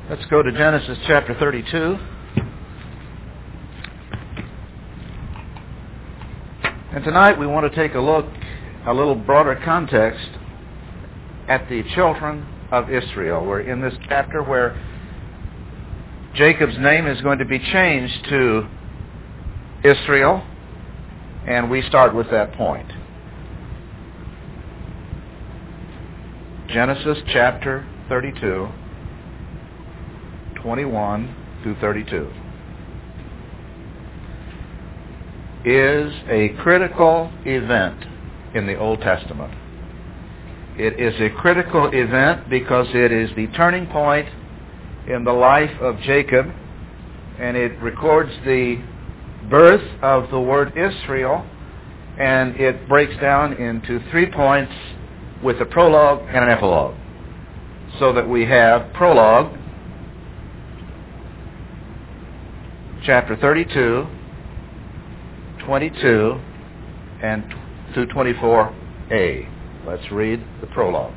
Let's go to Genesis chapter 32. And tonight we want to take a look, a little broader context, at the children of Israel. We're in this chapter where Jacob's name is going to be changed to Israel, and we start with that point. Genesis chapter 32. 21 through 32 is a critical event in the Old Testament. It is a critical event because it is the turning point in the life of Jacob, and it records the birth of the word Israel, and it breaks down into 3 points with a prologue and an epilogue. So that we have prologue, chapter 32, 22, and through 24a. Let's read the prologue.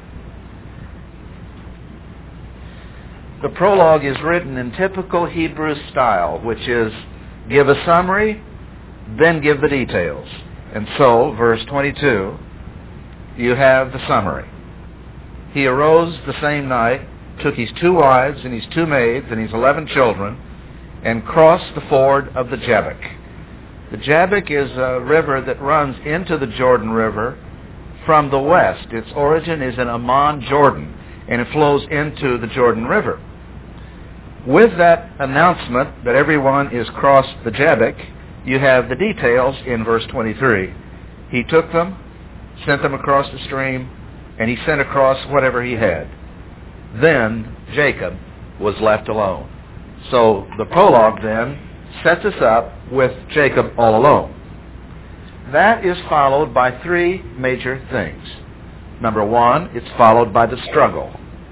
The prologue is written in typical Hebrew style, which is give a summary, then give the details. And so, verse 22, you have the summary. He arose the same night, took his 2 wives and his 2 maids and his 11 children, and crossed the ford of the Jabbok. The Jabbok is a river that runs into the Jordan River from the west. Its origin is in Amman, Jordan, and it flows into the Jordan River. With that announcement that everyone is crossed the Jabbok, you have the details in verse 23. He took them, sent them across the stream, and he sent across whatever he had. Then Jacob was left alone. So the prologue then sets us up with Jacob all alone. That is followed by 3 major things. Number 1, it's followed by the struggle.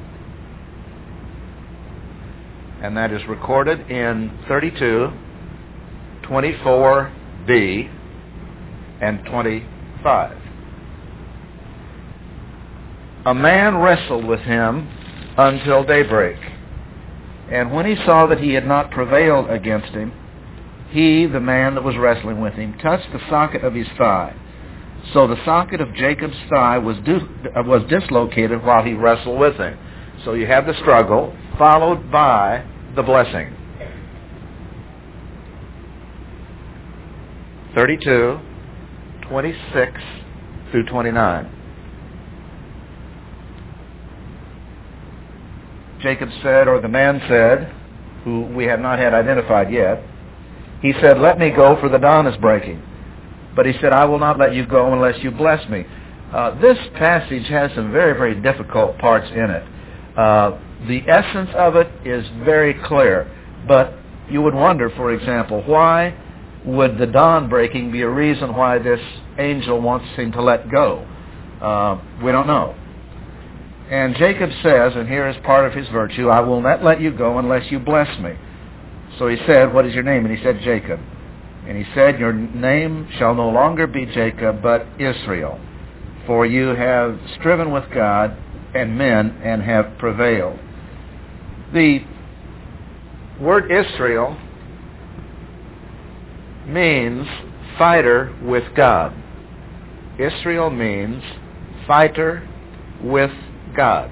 And that is recorded in 32, 24b, and 25. A man wrestled with him until daybreak. And when he saw that he had not prevailed against him, he, the man that was wrestling with him, touched the socket of his thigh. So the socket of Jacob's thigh was dislocated while he wrestled with him. So you have the struggle, followed by the blessing. 32, 26 through 29. Jacob said, or the man said, who we have not had identified yet, he said, "Let me go, for the dawn is breaking." But he said, "I will not let you go unless you bless me." This passage has some very, very difficult parts in it. The essence of it is very clear, but you would wonder, for example, why would the dawn breaking be a reason why this angel wants him to let go? We don't know. And Jacob says, and here is part of his virtue, "I will not let you go unless you bless me." So he said, "What is your name?" And he said, "Jacob." And he said, "Your name shall no longer be Jacob, but Israel, for you have striven with God and men and have prevailed." The word Israel means fighter with God. Israel means fighter with God.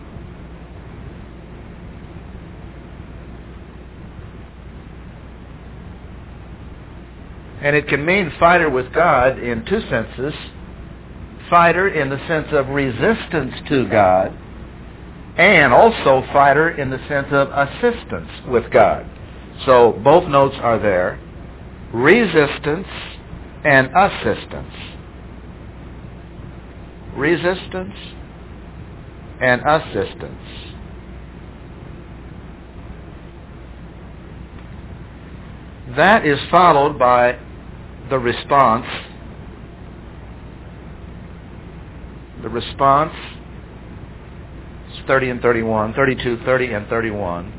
And it can mean fighter with God in 2 senses. Fighter in the sense of resistance to God, and also fighter in the sense of assistance with God. So both notes are there. Resistance and assistance. Resistance and assistance. That is followed by the response. The response is 30 and 31, 32, 30, and 31.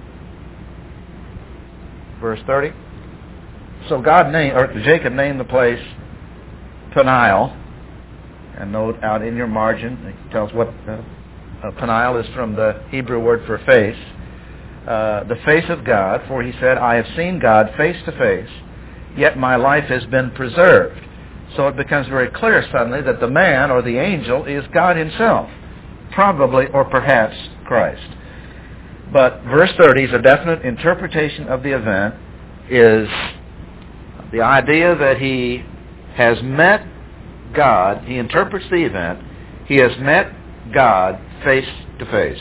Verse 30. So Jacob named the place Peniel. And note out in your margin, it tells what Peniel is from the Hebrew word for face. the face of God, for he said, I have seen God face to face, yet my life has been preserved. So it becomes very clear suddenly that the man or the angel is God himself, probably or perhaps Christ. But verse 30 is a definite interpretation of the event, is the idea that he has met God. He interprets the event. He has met God face to face.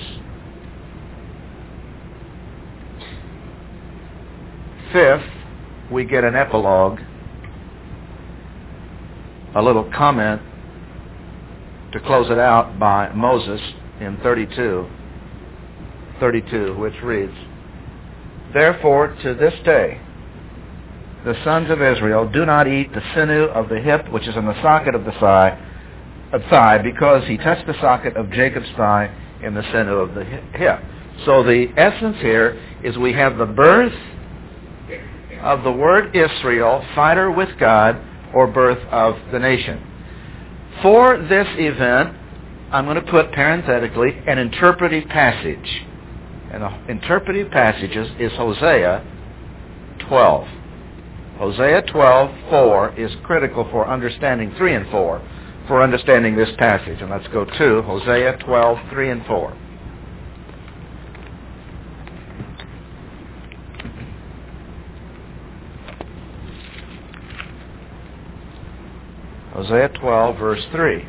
Fifth, we get an epilogue, a little comment to close it out by Moses in 32, which reads, Therefore, to this day, the sons of Israel do not eat the sinew of the hip, which is in the socket of the thigh, because he touched the socket of Jacob's thigh in the sinew of the hip. So the essence here is we have the birth of the word Israel, fighter with God, or birth of the nation. For this event, I'm going to put parenthetically an interpretive passage. And the interpretive passage is Hosea 12. Hosea 12:4 is critical for understanding 3 and 4, for understanding this passage. And let's go to Hosea 12:3 and 4. Hosea 12, verse 3.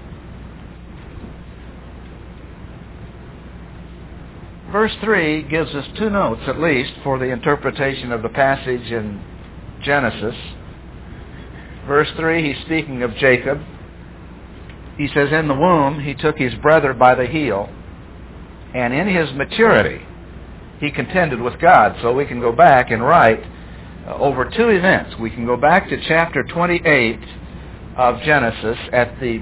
Verse 3 gives us 2 notes, at least, for the interpretation of the passage in Genesis. Verse 3, he's speaking of Jacob. He says, In the womb he took his brother by the heel, and in his maturity he contended with God. So we can go back and write over 2 events. We can go back to chapter 28 of Genesis at the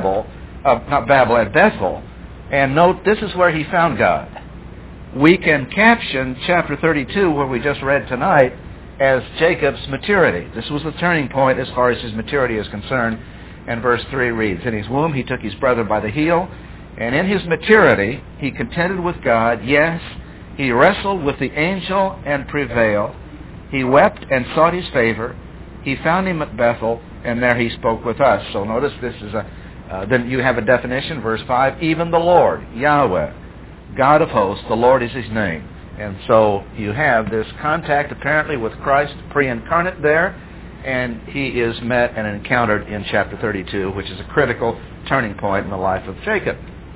at Bethel, and note this is where he found God. We can caption chapter 32, where we just read tonight, as Jacob's maturity. This was the turning point as far as his maturity is concerned. And verse 3 reads, In his womb he took his brother by the heel, and in his maturity he contended with God. Yes, he wrestled with the angel and prevailed. He wept and sought his favor. He found him at Bethel, and there he spoke with us. So notice this is then you have a definition, verse 5, even the Lord, Yahweh, God of hosts, the Lord is his name. And so you have this contact apparently with Christ pre-incarnate there, and he is met and encountered in chapter 32, which is a critical turning point in the life of Jacob.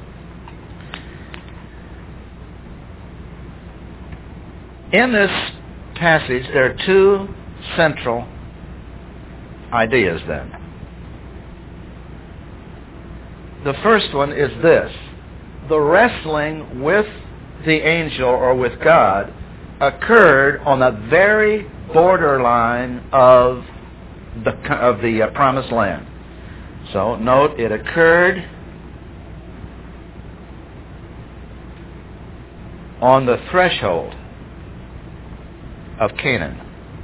In this passage, there are 2 central ideas then. The first one is this: the wrestling with the angel or with God occurred on the very borderline of the promised land. So note, it occurred on the threshold of Canaan.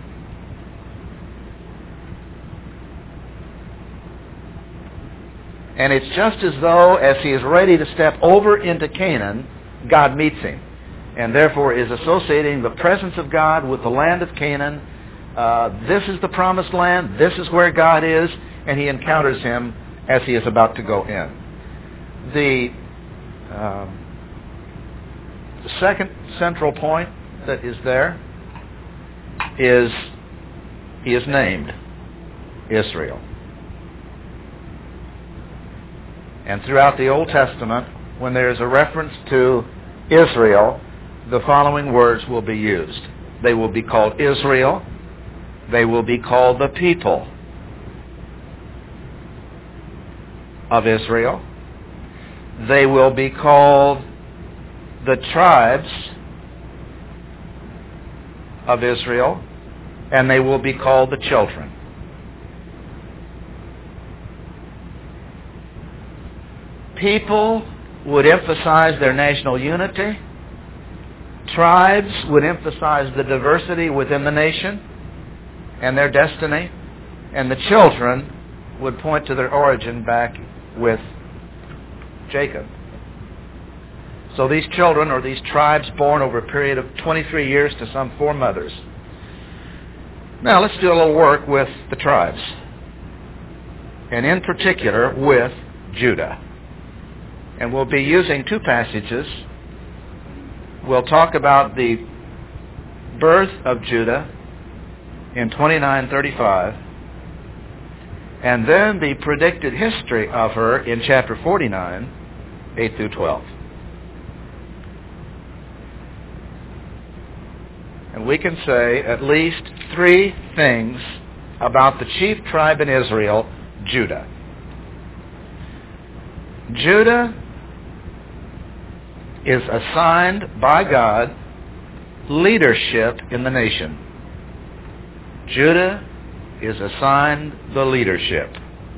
And it's just as though as he is ready to step over into Canaan, God meets him, and therefore is associating the presence of God with the land of Canaan. This is the promised land. This is where God is, and he encounters him as he is about to go in. The second central point that is there is he is named Israel. And throughout the Old Testament, when there is a reference to Israel, the following words will be used. They will be called Israel. They will be called the people of Israel. They will be called the tribes of Israel. And they will be called the children. People would emphasize their national unity. Tribes would emphasize the diversity within the nation and their destiny. And the children would point to their origin back with Jacob. So these children, or these tribes, born over a period of 23 years to some 4 mothers. Now let's do a little work with the tribes, and in particular with Judah. And we'll be using 2 passages. We'll talk about the birth of Judah in 29:35, and then the predicted history of her in chapter 49, 8 through 12. And we can say at least 3 things about the chief tribe in Israel, Judah. Judah is assigned by God leadership in the nation. Judah is assigned the leadership.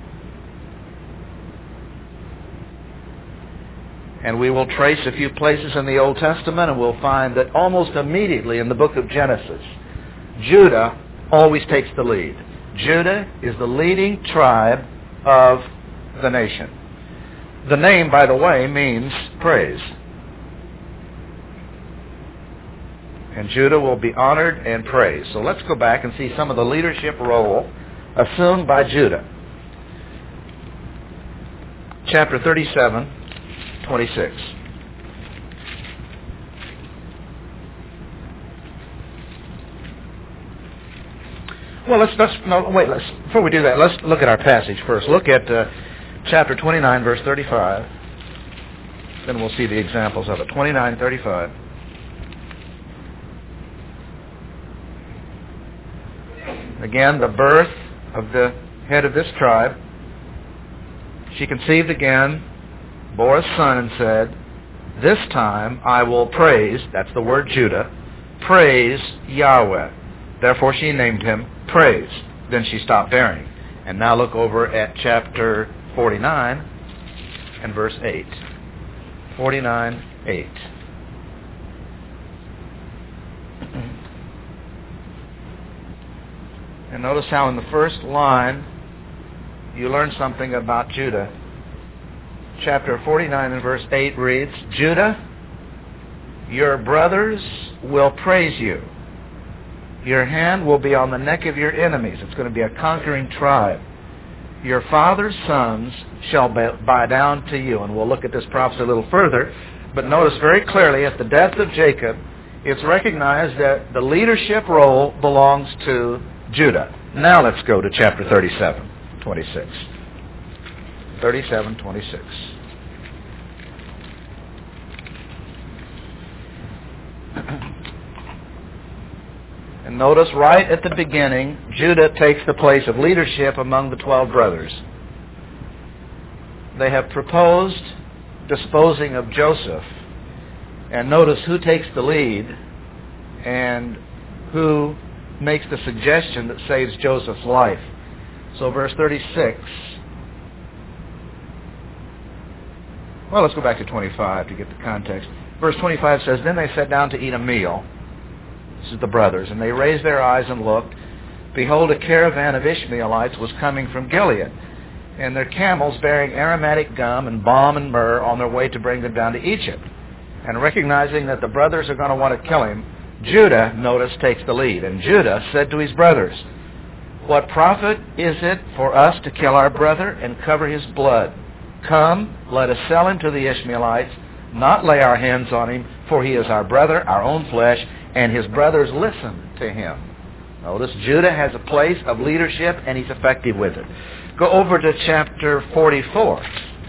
And we will trace a few places in the Old Testament, and we'll find that almost immediately in the book of Genesis, Judah always takes the lead. Judah is the leading tribe of the nation. The name, by the way, means praise. And Judah will be honored and praised. So let's go back and see some of the leadership role assumed by Judah. Chapter 37, 26. Well, before we do that, let's look at our passage first. Look at chapter 29, verse 35. Then we'll see the examples of it. 29:35. Again, the birth of the head of this tribe. She conceived again, bore a son, and said, "This time I will praise," that's the word Judah, "praise Yahweh." Therefore she named him Praise. Then she stopped bearing. And now look over at chapter 49 and verse 8. 49:8. And notice how in the first line you learn something about Judah. Chapter 49 and verse 8 reads, "Judah, your brothers will praise you. Your hand will be on the neck of your enemies." It's going to be a conquering tribe. "Your father's sons shall bow down to you." And we'll look at this prophecy a little further. But notice very clearly at the death of Jacob, it's recognized that the leadership role belongs to Judah. Now let's go to chapter 37, 26. 37, 26. And notice right at the beginning, Judah takes the place of leadership among the 12 brothers. They have proposed disposing of Joseph. And notice who takes the lead and who makes the suggestion that saves Joseph's life. So verse 36. Well, let's go back to 25 to get the context. Verse 25 says, "Then they sat down to eat a meal." This is the brothers. "And they raised their eyes and looked. Behold, a caravan of Ishmaelites was coming from Gilead, and their camels bearing aromatic gum and balm and myrrh on their way to bring them down to Egypt." And recognizing that the brothers are going to want to kill him, Judah, notice, takes the lead. "And Judah said to his brothers, What profit is it for us to kill our brother and cover his blood? Come, let us sell him to the Ishmaelites, not lay our hands on him, for he is our brother, our own flesh." And his brothers listened to him. Notice Judah has a place of leadership, and he's effective with it. Go over to chapter 44.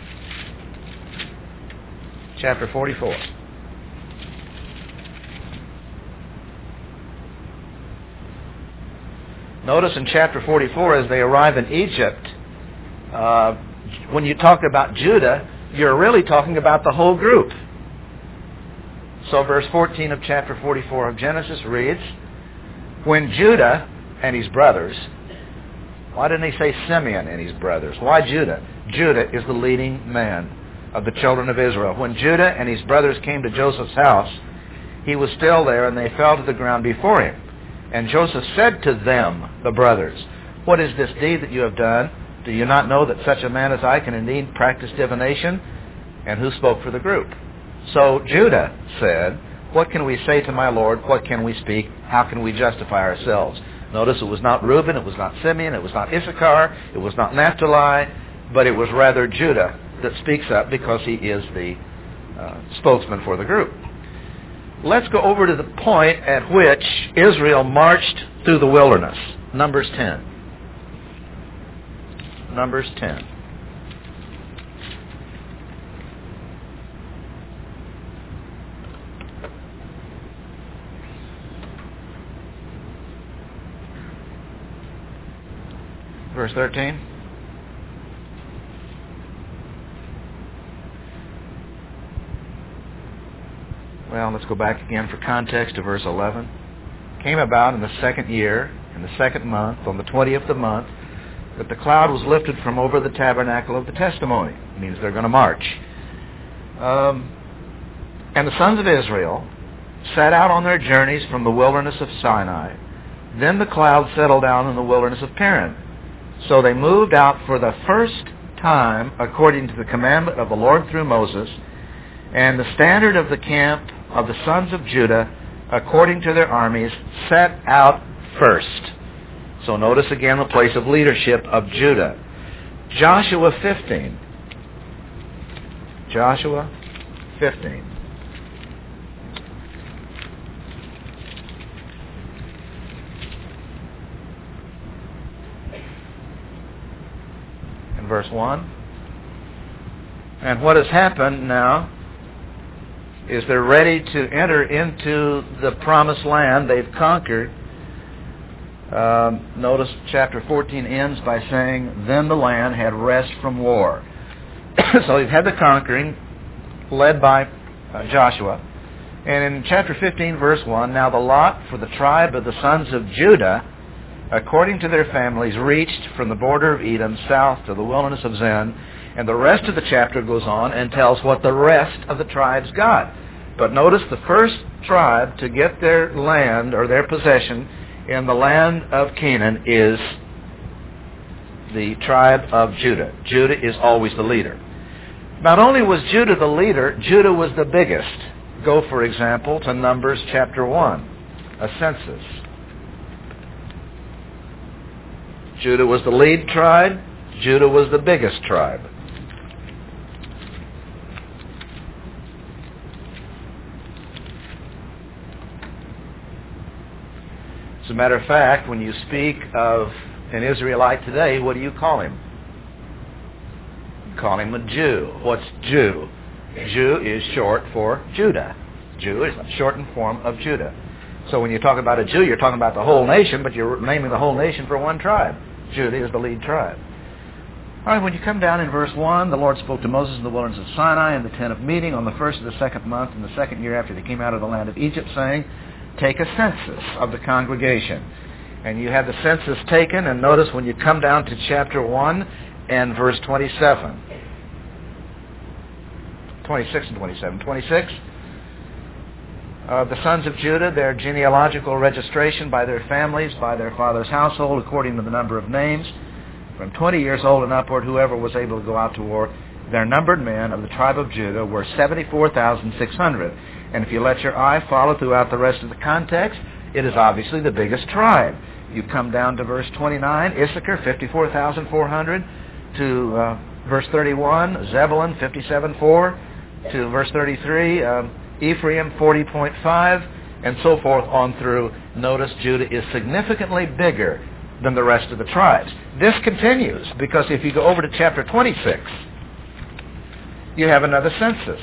Chapter 44. Notice in chapter 44, as they arrive in Egypt, when you talk about Judah, you're really talking about the whole group. So verse 14 of chapter 44 of Genesis reads, "When Judah and his brothers," why didn't he say Simeon and his brothers? Why Judah? Judah is the leading man of the children of Israel. "When Judah and his brothers came to Joseph's house, he was still there, and they fell to the ground before him. And Joseph said to them," the brothers, "What is this deed that you have done? Do you not know that such a man as I can indeed practice divination?" And who spoke for the group? So Judah said, what can we say to my Lord? What can we speak? How can we justify ourselves? Notice it was not Reuben, it was not Simeon, it was not Issachar, it was not Naphtali, but it was rather Judah that speaks up because he is the spokesman for the group. Let's go over to the point at which Israel marched through the wilderness. Numbers 10. Numbers 10. Verse 13. Well, let's go back again for context to verse 11. Came about in the second year, in the second month, on the 20th of the month, that the cloud was lifted from over the tabernacle of the testimony. It means they're going to march. And the sons of Israel set out on their journeys from the wilderness of Sinai. Then the cloud settled down in the wilderness of Paran. So they moved out for the first time according to the commandment of the Lord through Moses, and the standard of the camp of the sons of Judah, according to their armies, set out first. So notice again the place of leadership of Judah. Joshua 15. Joshua 15. In verse 1. And what has happened now is they're ready to enter into the promised land they've conquered. Notice chapter 14 ends by saying, then the land had rest from war. So they've had the conquering led by Joshua. And in chapter 15, verse 1, now the lot for the tribe of the sons of Judah, according to their families, reached from the border of Edom south to the wilderness of Zin. And the rest of the chapter goes on and tells what the rest of the tribes got. But notice the first tribe to get their land or their possession in the land of Canaan is the tribe of Judah. Judah is always the leader. Not only was Judah the leader, Judah was the biggest. Go, for example, to Numbers chapter 1, a census. Judah was the lead tribe. Judah was the biggest tribe. As a matter of fact, when you speak of an Israelite today, what do you call him? You call him a Jew. What's Jew? Jew is short for Judah. Jew is a shortened form of Judah. So when you talk about a Jew, you're talking about the whole nation, but you're naming the whole nation for one tribe. Judah is the lead tribe. All right, when you come down in verse 1, the Lord spoke to Moses in the wilderness of Sinai in the tent of meeting on the first of the second month in the second year after they came out of the land of Egypt, saying, take a census of the congregation. And you have the census taken, and notice when you come down to chapter 1 and verse 27. 26 and 27. 26. The sons of Judah, their genealogical registration by their families, by their father's household, according to the number of names, from 20 years old and upward, whoever was able to go out to war, their numbered men of the tribe of Judah were 74,600. And if you let your eye follow throughout the rest of the context, it is obviously the biggest tribe. You come down to verse 29, Issachar, 54,400, to verse 31, Zebulun, 57,400, to verse 33, Ephraim, 40.5, and so forth on through. Notice Judah is significantly bigger than the rest of the tribes. This continues, because if you go over to chapter 26, you have another census.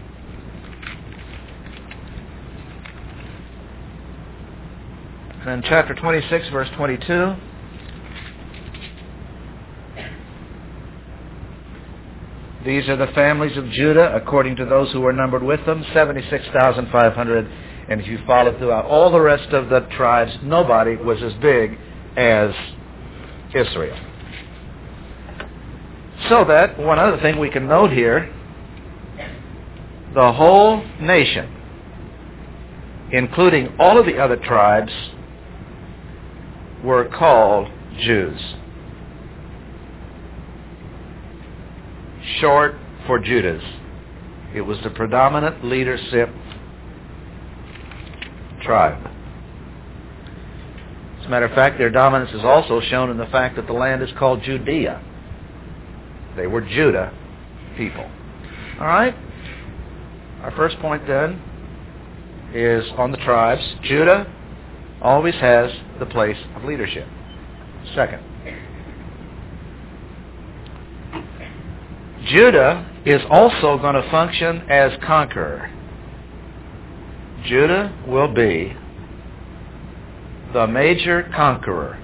And in chapter 26, verse 22, these are the families of Judah, according to those who were numbered with them, 76,500. And if you follow throughout all the rest of the tribes, nobody was as big as Israel. So that, one other thing we can note here, the whole nation, including all of the other tribes, were called Jews. Short for Judas. It was the predominant leadership tribe. As a matter of fact, their dominance is also shown in the fact that the land is called Judea. They were Judah people. All right? Our first point then is on the tribes. Judah always has the place of leadership. Second, Judah is also going to function as conqueror. Judah will be the major conqueror.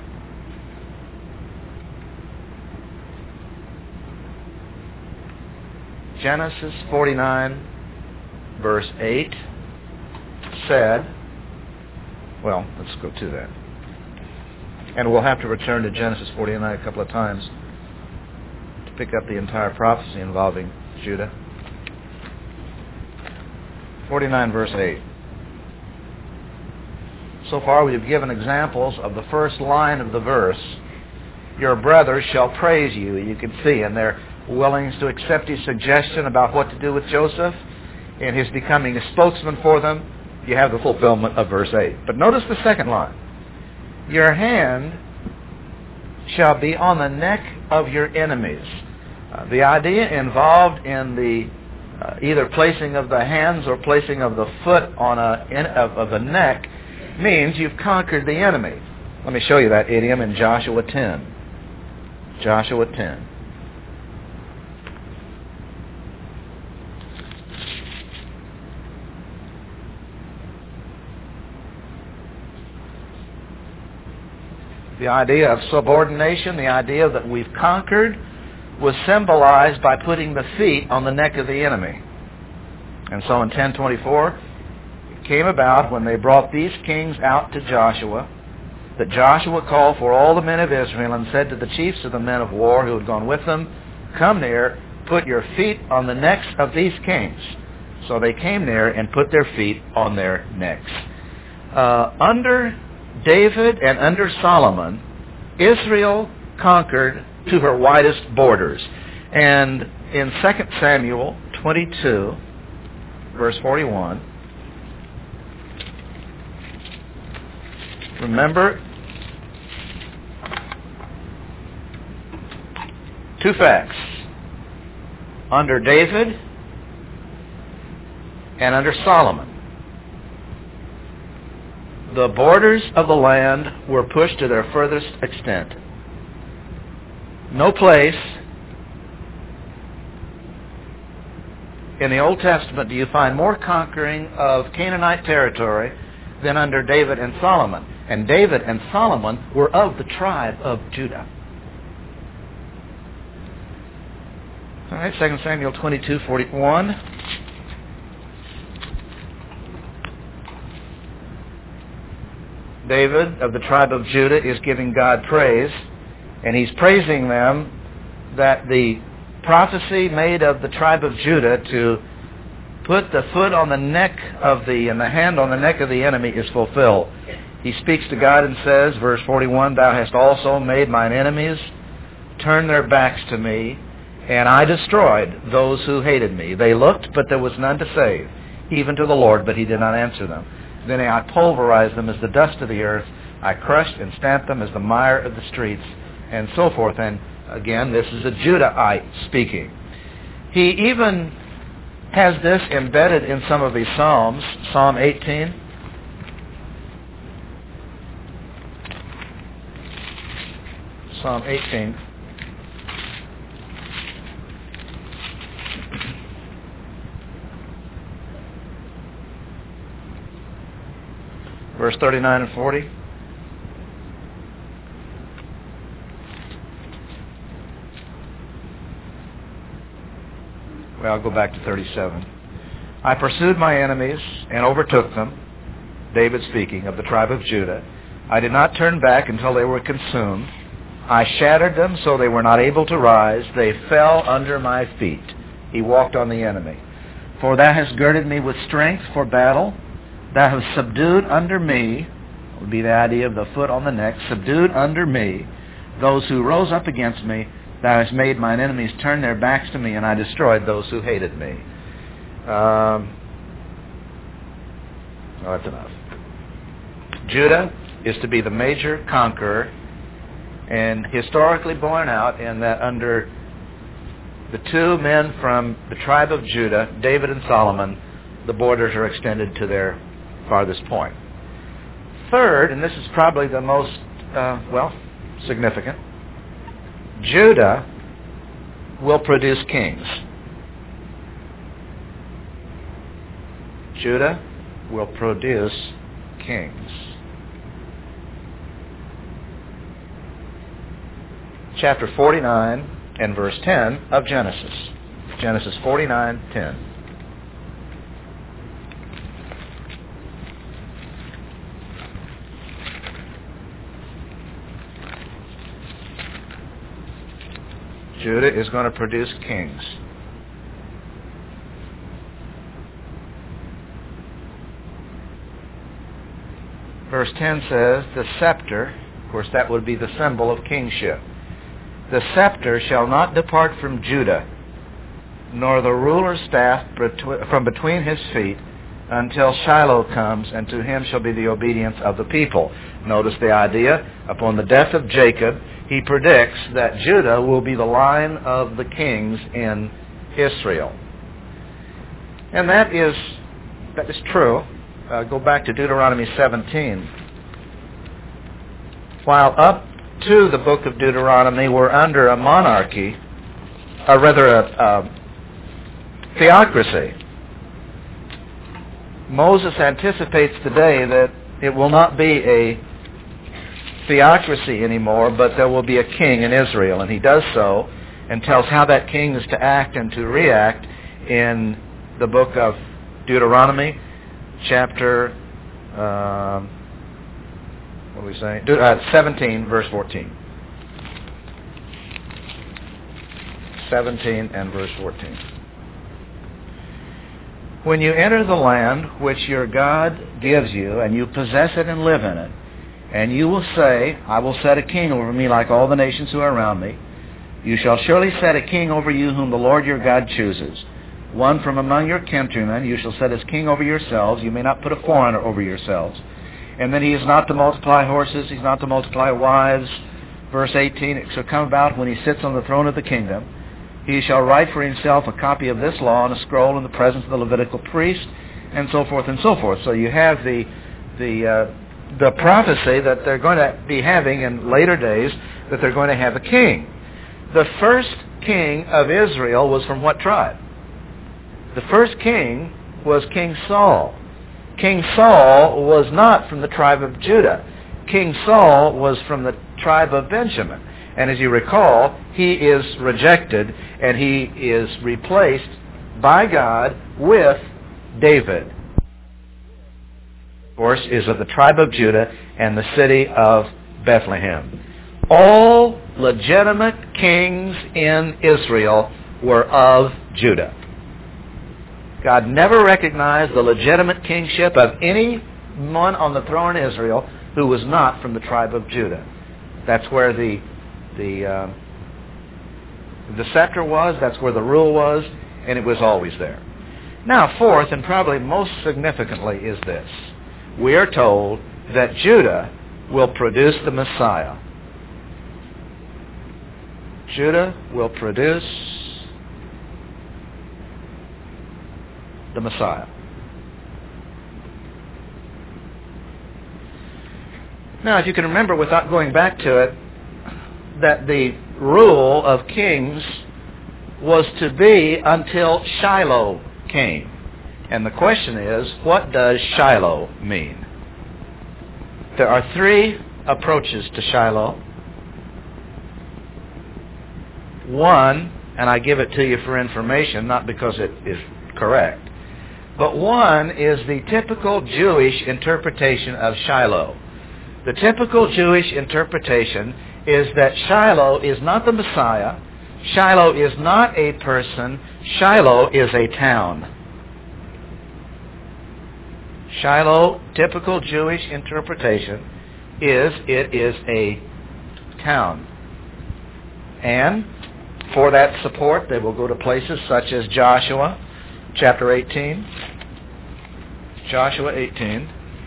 Genesis 49, verse 8 said, well, let's go to that. And we'll have to return to Genesis 49 a couple of times to pick up the entire prophecy involving Judah. 49, verse 8. So far we have given examples of the first line of the verse. Your brothers shall praise you. You can see in their willingness to accept his suggestion about what to do with Joseph and his becoming a spokesman for them. You have the fulfillment of verse 8. But notice the second line. Your hand shall be on the neck of your enemies. The idea involved in the either placing of the hands or placing of the foot on of the neck means you've conquered the enemy. Let me show you that idiom in Joshua 10. Joshua 10. The idea of subordination, the idea that we've conquered, was symbolized by putting the feet on the neck of the enemy. And so in 10:24, it came about when they brought these kings out to Joshua, that Joshua called for all the men of Israel and said to the chiefs of the men of war who had gone with them, come near, put your feet on the necks of these kings. So they came near and put their feet on their necks. Under David and under Solomon, Israel conquered to her widest borders. And in 2 Samuel 22, verse 41, remember two facts. Under David and under Solomon, the borders of the land were pushed to their furthest extent. No place in the Old Testament do you find more conquering of Canaanite territory than under David and Solomon. And David and Solomon were of the tribe of Judah. All right, 2 Samuel 22:41. David of the tribe of Judah is giving God praise, and he's praising them that the prophecy made of the tribe of Judah to put the foot on the neck of and the hand on the neck of the enemy is fulfilled. He speaks to God and says, verse 41, Thou hast also made mine enemies turn their backs to me, and I destroyed those who hated me. They looked, but there was none to save, even to the Lord, but he did not answer them. Then I pulverized them as the dust of the earth. I crushed and stamped them as the mire of the streets, and so forth. And again, this is a Judahite speaking. He even has this embedded in some of his Psalms. Psalm 18. Psalm 18. Verse 39 and 40. Well, I'll go back to 37. I pursued my enemies and overtook them, David speaking, of the tribe of Judah. I did not turn back until they were consumed. I shattered them so they were not able to rise. They fell under my feet. He walked on the enemy. For thou hast girded me with strength for battle. Thou hast subdued under me, would be the idea of the foot on the neck, subdued under me those who rose up against me. Thou hast made mine enemies turn their backs to me, and I destroyed those who hated me. That's enough. Judah is to be the major conqueror, and historically borne out in that under the two men from the tribe of Judah, David and Solomon, the borders are extended to their farthest point. Third, and this is probably the most, significant, Judah will produce kings. Judah will produce kings. Chapter 49 and verse 10 of Genesis. Genesis 49:10. Judah is going to produce kings. Verse 10 says, the scepter, of course that would be the symbol of kingship. The scepter shall not depart from Judah, nor the ruler's staff from between his feet, until Shiloh comes, and to him shall be the obedience of the people. Notice the idea. Upon the death of Jacob, he predicts that Judah will be the line of the kings in Israel. And that is true. Go back to Deuteronomy 17. While up to the book of Deuteronomy we're under a monarchy, or rather a theocracy, Moses anticipates today that it will not be a theocracy anymore, but there will be a king in Israel. And he does so and tells how that king is to act and to react in the book of Deuteronomy, chapter 17, verse 14. 17 and verse 14. When you enter the land which your God gives you, and you possess it and live in it, and you will say, I will set a king over me like all the nations who are around me, you shall surely set a king over you whom the Lord your God chooses. One from among your countrymen you shall set as king over yourselves. You may not put a foreigner over yourselves. And then he is not to multiply horses, he's not to multiply wives. Verse 18, it shall come about when he sits on the throne of the kingdom, he shall write for himself a copy of this law on a scroll in the presence of the Levitical priest, and so forth and so forth. So you have the prophecy that they're going to be having in later days, that they're going to have a king. The first king of Israel was from what tribe? The first king was King Saul. King Saul was not from the tribe of Judah. King Saul was from the tribe of Benjamin. And as you recall, he is rejected and he is replaced by God with David. Of course, is of the tribe of Judah and the city of Bethlehem. All legitimate kings in Israel were of Judah. God never recognized the legitimate kingship of anyone on the throne in Israel who was not from the tribe of Judah. That's where the scepter was, that's where the rule was, and it was always there. Now, fourth, and probably most significantly, is this. We are told that Judah will produce the Messiah. Judah will produce the Messiah. Now, if you can remember, without going back to it, that the rule of kings was to be until Shiloh came. And the question is, what does Shiloh mean? There are three approaches to Shiloh. One, and I give it to you for information, not because it is correct, but one is the typical Jewish interpretation of Shiloh. The typical Jewish interpretation is that Shiloh is not the Messiah. Shiloh is not a person. Shiloh is a town. Shiloh, typical Jewish interpretation, is it is a town. And for that support, they will go to places such as Joshua, chapter 18. Joshua 18.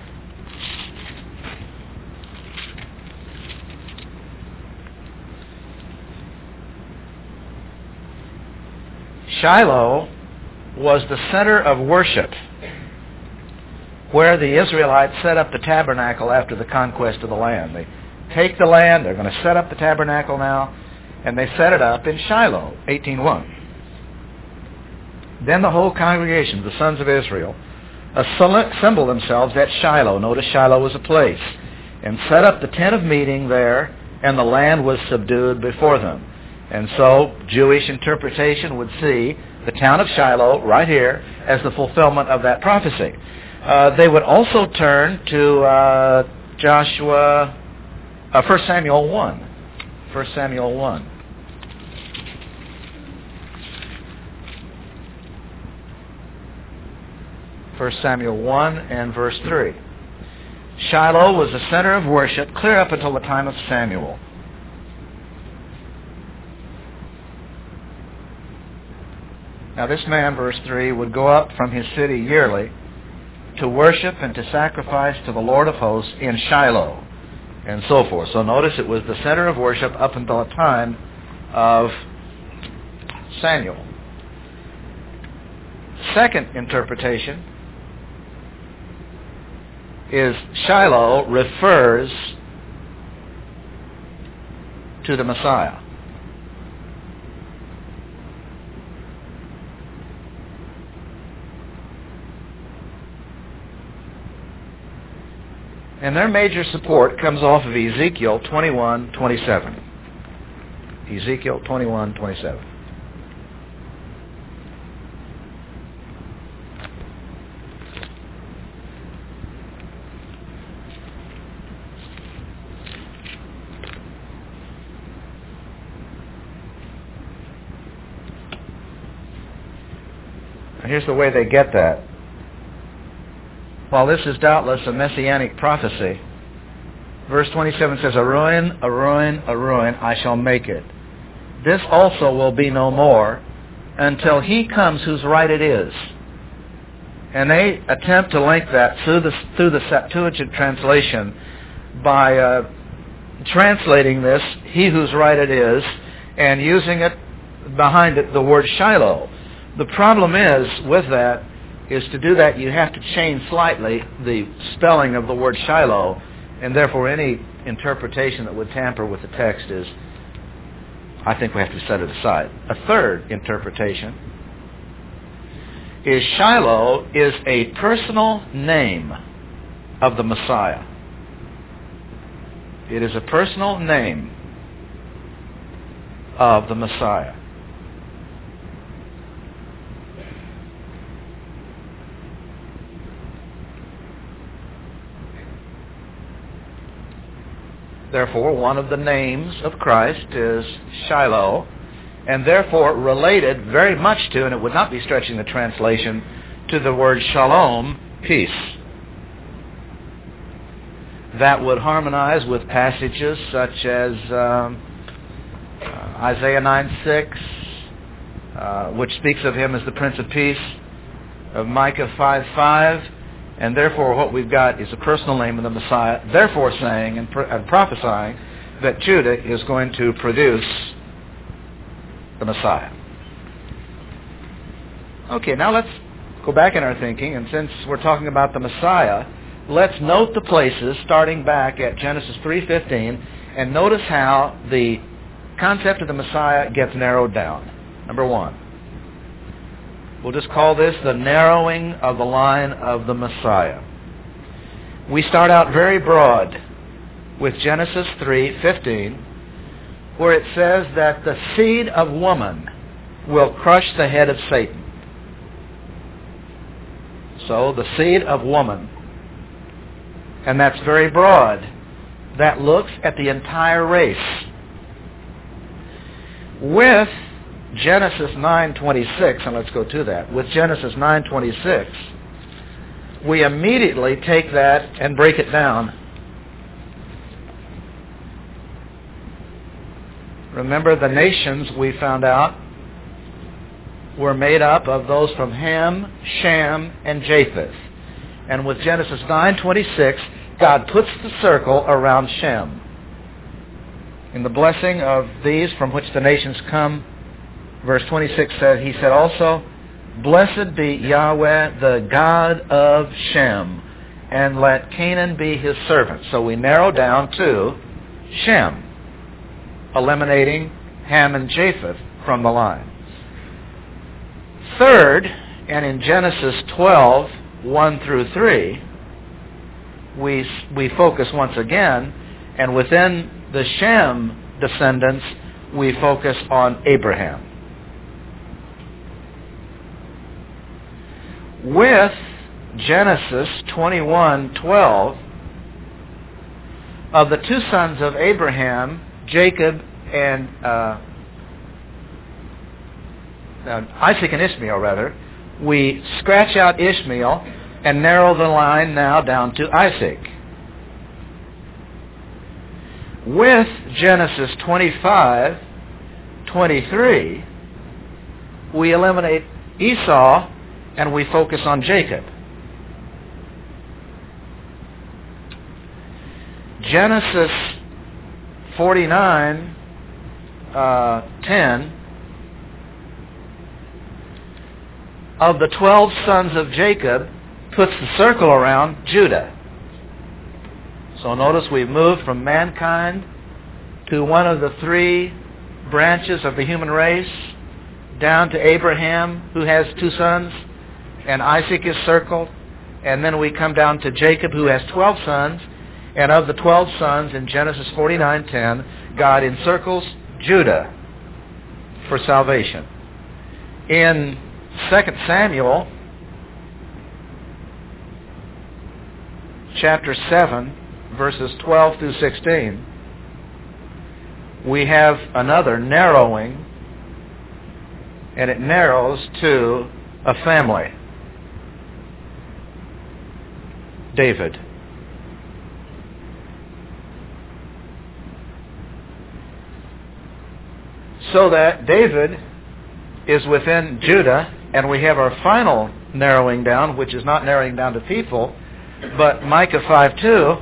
Shiloh was the center of worship where the Israelites set up the tabernacle after the conquest of the land. They take the land, they're going to set up the tabernacle now, and they set it up in Shiloh, 18:1. Then the whole congregation, the sons of Israel, assembled themselves at Shiloh. Notice Shiloh was a place. And set up the tent of meeting there, and the land was subdued before them. And so Jewish interpretation would see the town of Shiloh right here as the fulfillment of that prophecy. They would also turn to 1 Samuel 1. 1 Samuel 1. 1 Samuel 1 and verse 3. Shiloh was the center of worship clear up until the time of Samuel. Now this man, verse 3, would go up from his city yearly to worship and to sacrifice to the Lord of hosts in Shiloh, and so forth. So notice it was the center of worship up until the time of Samuel. Second interpretation is Shiloh refers to the Messiah. And their major support comes off of Ezekiel 21:27. Ezekiel 21:27. And here's the way they get that. While this is doubtless a messianic prophecy, verse 27 says, "A ruin, a ruin, a ruin, I shall make it. This also will be no more until he comes whose right it is." And they attempt to link that through the Septuagint translation by translating this, "he whose right it is," and using it behind it, the word Shiloh. The problem is, with that, is to do that you have to change slightly the spelling of the word Shiloh, and therefore any interpretation that would tamper with the text is, I think we have to set it aside. A third interpretation is Shiloh is a personal name of the Messiah. It is a personal name of the Messiah. Therefore, one of the names of Christ is Shiloh, and therefore related very much to, and it would not be stretching the translation, to the word shalom, peace. That would harmonize with passages such as Isaiah 9:6, which speaks of him as the Prince of Peace, of Micah 5:5, and therefore what we've got is a personal name of the Messiah, therefore saying and prophesying that Judah is going to produce the Messiah. Okay, now let's go back in our thinking, and since we're talking about the Messiah, let's note the places starting back at Genesis 3:15, and notice how the concept of the Messiah gets narrowed down. Number one, we'll just call this the narrowing of the line of the Messiah. We start out very broad with Genesis 3:15, where it says that the seed of woman will crush the head of Satan. So, the seed of woman. And that's very broad. That looks at the entire race. With Genesis 9:26, and let's go to that. With Genesis 9:26, we immediately take that and break it down. Remember the nations, we found out, were made up of those from Ham, Shem, and Japheth. And with Genesis 9:26, God puts the circle around Shem. In the blessing of these from which the nations come, verse 26 said, he said also, "Blessed be Yahweh, the God of Shem, and let Canaan be his servant." So we narrow down to Shem, eliminating Ham and Japheth from the line. Third, and in Genesis 12, 1 through 3, we focus once again, and within the Shem descendants, we focus on Abraham. With Genesis 21:12, of the two sons of Abraham, Jacob and Isaac and Ishmael, rather, we scratch out Ishmael and narrow the line now down to Isaac. With Genesis 25:23, we eliminate Esau and we focus on Jacob. Genesis 49:10, of the 12 sons of Jacob, puts the circle around Judah. So notice we've moved from mankind to one of the three branches of the human race, down to Abraham, who has two sons, and Isaac is circled, and then we come down to Jacob, who has 12 sons, and of the 12 sons in Genesis 49:10, God encircles Judah for salvation. In 2 Samuel chapter 7, verses 12 through 16, we have another narrowing, and it narrows to a family. David. So that David is within Judah, and we have our final narrowing down, which is not narrowing down to people, but Micah 5:2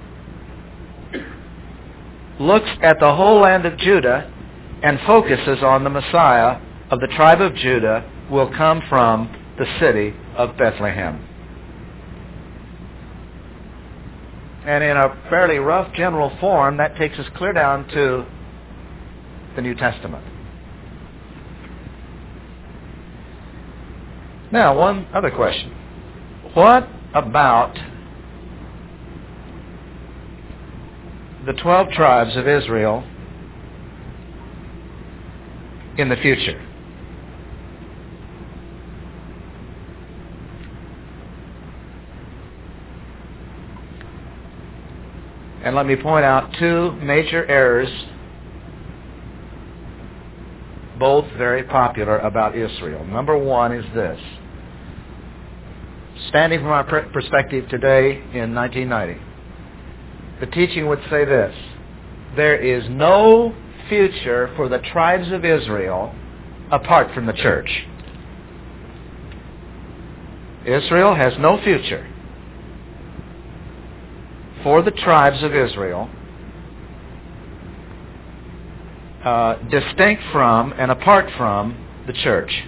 looks at the whole land of Judah and focuses on the Messiah of the tribe of Judah will come from the city of Bethlehem. And in a fairly rough general form, that takes us clear down to the New Testament. Now, one other question. What about the 12 tribes of Israel in the future? And let me point out two major errors, both very popular, about Israel. Number one is this. Standing from our perspective today in 1990, the teaching would say this: there is no future for the tribes of Israel apart from the church. Israel has no future for the tribes of Israel distinct from and apart from the church.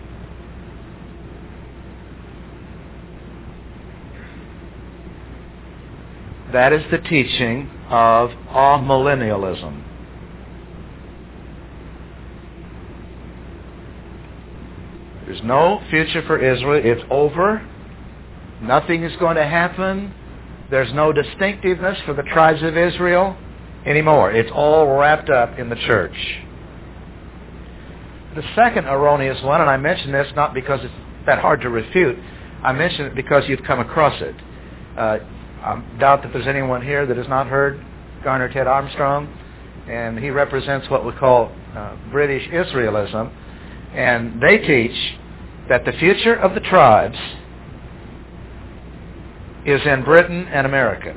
That is the teaching of amillennialism. There's no future for Israel. It's over. Nothing is going to happen. There's no distinctiveness for the tribes of Israel anymore. It's all wrapped up in the church. The second erroneous one, and I mention this not because it's that hard to refute, I mention it because you've come across it. I doubt that there's anyone here that has not heard Garner Ted Armstrong, and he represents what we call British Israelism, and they teach that the future of the tribes is in Britain and America.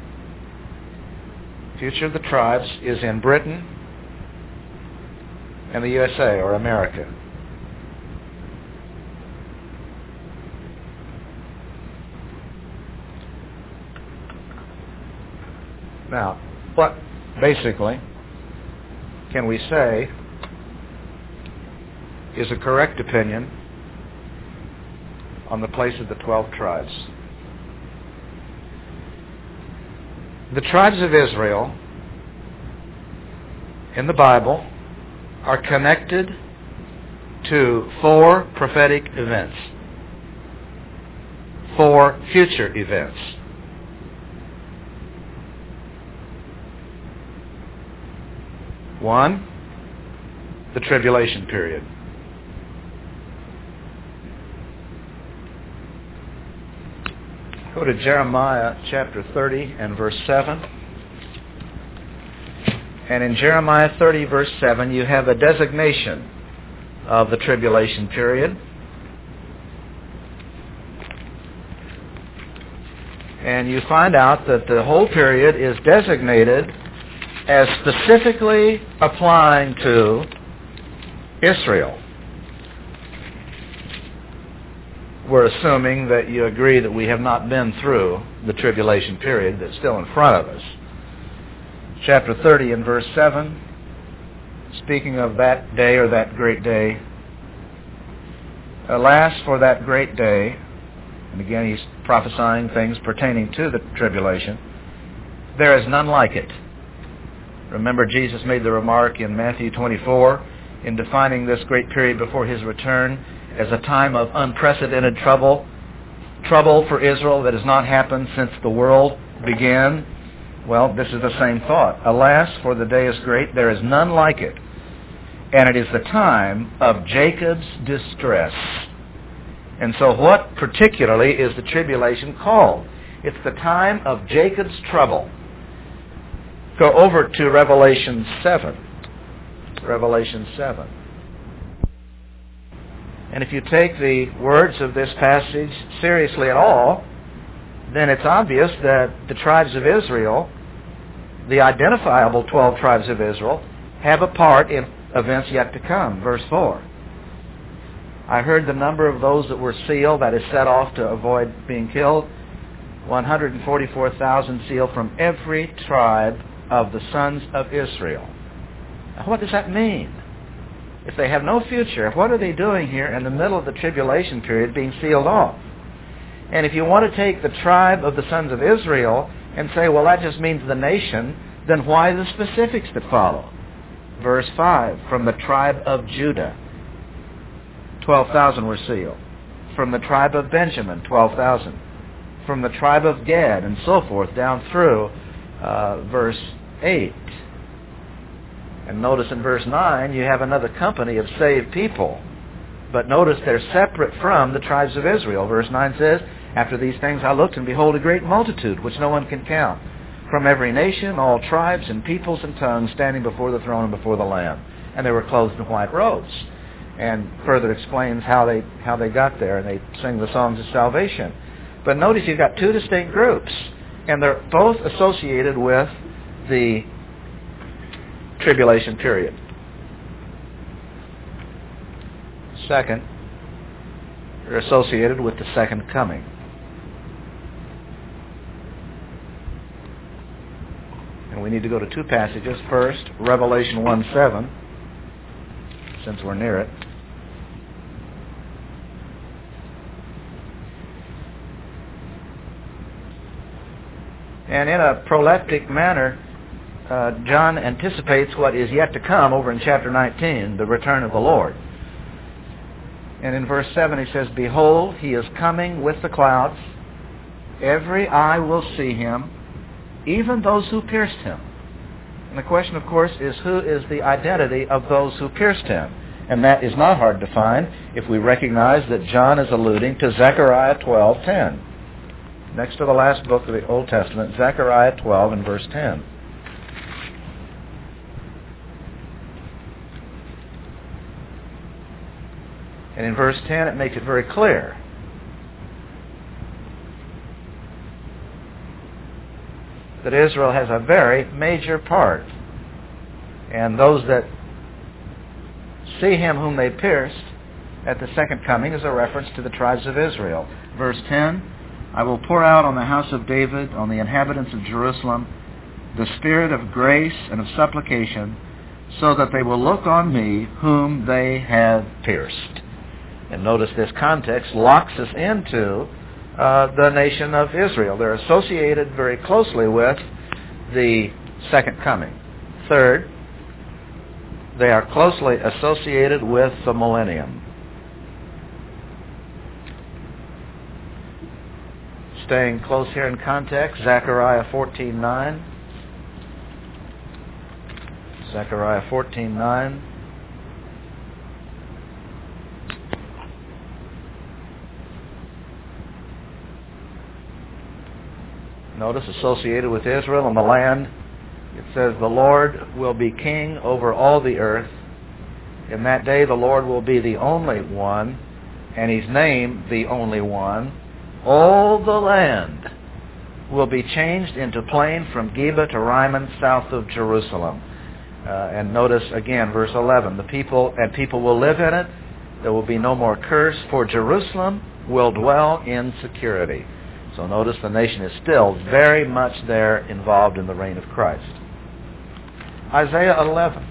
The future of the tribes is in Britain and the USA, or America. Now, what basically can we say is a correct opinion on the place of the 12 tribes? The tribes of Israel in the Bible are connected to 4 prophetic events, 4 future events. One, the tribulation period. Go to Jeremiah chapter 30 and verse 7. And in Jeremiah 30 verse 7 you have a designation of the tribulation period. And you find out that the whole period is designated as specifically applying to Israel. We're assuming that you agree that we have not been through the tribulation period that's still in front of us. Chapter 30 and verse 7, speaking of that day or that great day, alas for that great day, and again he's prophesying things pertaining to the tribulation, there is none like it. Remember, Jesus made the remark in Matthew 24 in defining this great period before his return as a time of unprecedented trouble for Israel that has not happened since the world began. Well, this is the same thought. Alas, for the day is great, there is none like it. And it is the time of Jacob's distress. And so what particularly is the tribulation called? It's the time of Jacob's trouble. Go over to Revelation 7. Revelation 7. And if you take the words of this passage seriously at all, then it's obvious that the tribes of Israel, the identifiable 12 tribes of Israel, have a part in events yet to come. Verse 4. I heard the number of those that were sealed, that is set off to avoid being killed, 144,000 sealed from every tribe of the sons of Israel. Now, what does that mean? If they have no future, what are they doing here in the middle of the tribulation period being sealed off? And if you want to take the tribe of the sons of Israel and say, well, that just means the nation, then why the specifics that follow? Verse 5, from the tribe of Judah, 12,000 were sealed. From the tribe of Benjamin, 12,000. From the tribe of Gad, and so forth, down through verse 8. And notice in verse 9, you have another company of saved people. But notice they're separate from the tribes of Israel. Verse 9 says, after these things I looked, and behold, a great multitude, which no one can count, from every nation, all tribes and peoples and tongues, standing before the throne and before the Lamb. And they were clothed in white robes. And further explains how they got there, and they sing the songs of salvation. But notice you've got 2 distinct groups, and they're both associated with the tribulation period. Second, they're associated with the second coming. And we need to go to 2 passages. First, Revelation 1:7, since we're near it. And in a proleptic manner, John anticipates what is yet to come over in chapter 19, the return of the Lord. And in verse 7 he says, behold, he is coming with the clouds. Every eye will see him, even those who pierced him. And the question, of course, is who is the identity of those who pierced him? And that is not hard to find if we recognize that John is alluding to Zechariah 12:10. Next to the last book of the Old Testament, Zechariah 12 and verse 10. And in verse 10 it makes it very clear that Israel has a very major part. And those that see him whom they pierced at the second coming is a reference to the tribes of Israel. Verse 10, I will pour out on the house of David, on the inhabitants of Jerusalem, the spirit of grace and of supplication, so that they will look on me whom they have pierced. And notice this context locks us into the nation of Israel. They're associated very closely with the second coming. Third, they are closely associated with the millennium. Staying close here in context, Zechariah 14:9. Zechariah 14:9. Notice, associated with Israel and the land, it says, the Lord will be king over all the earth. In that day the Lord will be the only one, and his name the only one. All the land will be changed into plain from Geba to Rimmon, south of Jerusalem. And notice again, verse 11, people will live in it. There will be no more curse, for Jerusalem will dwell in security. So notice the nation is still very much there involved in the reign of Christ. Isaiah 11.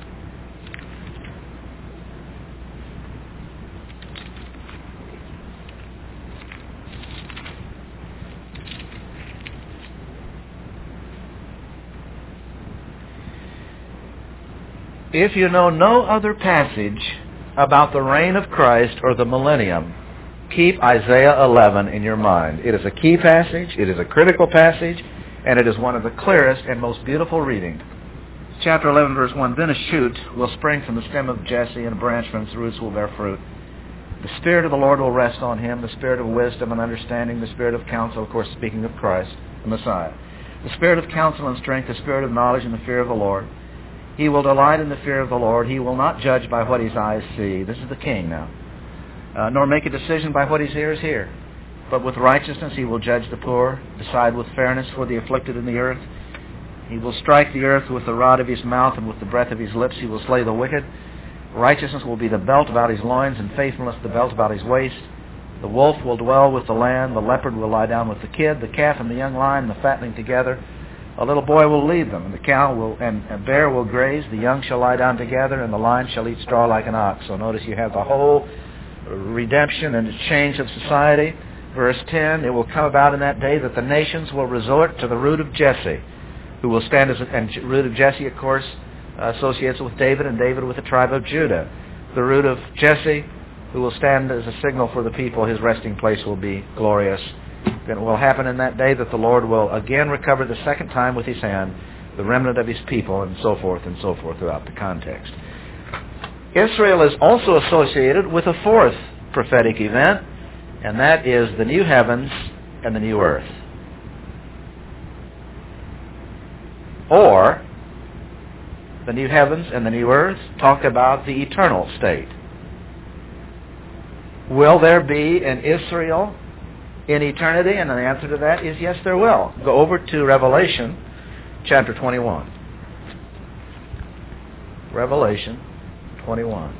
If you know no other passage about the reign of Christ or the millennium, keep Isaiah 11 in your mind. It is a key passage, it is a critical passage, and it is one of the clearest and most beautiful reading. Chapter 11, verse 1, Then a shoot will spring from the stem of Jesse, and a branch from its roots will bear fruit. The Spirit of the Lord will rest on him, the Spirit of wisdom and understanding, the Spirit of counsel, of course speaking of Christ, the Messiah. The Spirit of counsel and strength, the Spirit of knowledge and the fear of the Lord. He will delight in the fear of the Lord. He will not judge by what his eyes see. This is the king now. Nor make a decision by what his ears hear. But with righteousness he will judge the poor, decide with fairness for the afflicted in the earth. He will strike the earth with the rod of his mouth, and with the breath of his lips he will slay the wicked. Righteousness will be the belt about his loins, and faithfulness the belt about his waist. The wolf will dwell with the lamb, the leopard will lie down with the kid, the calf and the young lion, the fatling together. A little boy will lead them, and the cow and a bear will graze. The young shall lie down together, and the lion shall eat straw like an ox. So notice you have the whole redemption and change of society. Verse 10, it will come about in that day that the nations will resort to the root of Jesse, who will stand as and root of Jesse, of course, associates with David, and David with the tribe of Judah. The root of Jesse, who will stand as a signal for the people. His resting place will be glorious. Then it will happen in that day that the Lord will again recover the second time with his hand the remnant of his people, and so forth throughout the context. Israel is also associated with a fourth prophetic event, and that is the new heavens and the new earth. Or, the new heavens and the new earth talk about the eternal state. Will there be an Israel in eternity? And the answer to that is yes, there will. Go over to Revelation chapter 21. Revelation 21.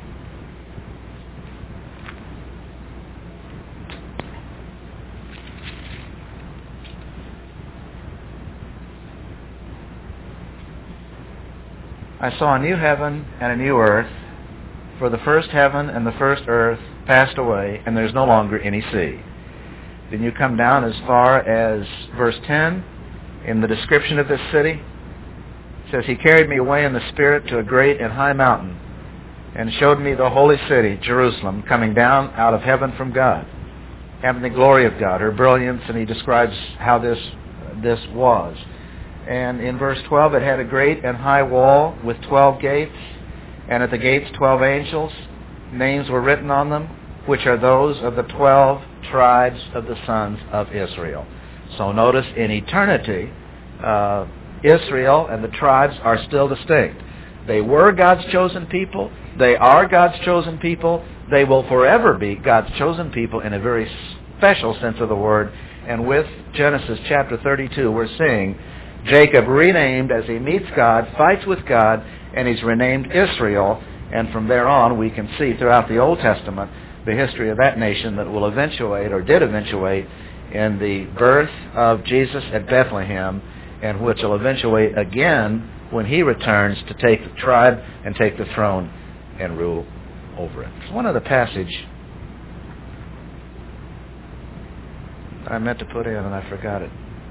I saw a new heaven and a new earth, for the first heaven and the first earth passed away, and there's no longer any sea. Then you come down as far as verse 10 in the description of this city. It says, He carried me away in the Spirit to a great and high mountain, and showed me the holy city, Jerusalem, coming down out of heaven from God, having the glory of God, her brilliance, and he describes how this was. And in verse 12, it had a great and high wall with 12 gates, and at the gates 12 angels. Names were written on them, which are those of the 12 tribes of the sons of Israel. So notice, in eternity, Israel and the tribes are still distinct. They were God's chosen people. They are God's chosen people. They will forever be God's chosen people in a very special sense of the word. And with Genesis chapter 32, we're seeing Jacob renamed as he meets God, fights with God, and he's renamed Israel. And from there on, we can see throughout the Old Testament the history of that nation that will eventuate, or did eventuate, in the birth of Jesus at Bethlehem, and which will eventuate again when he returns to take the tribe and take the throne and rule over it. It's one of the passage I meant to put in and I forgot it.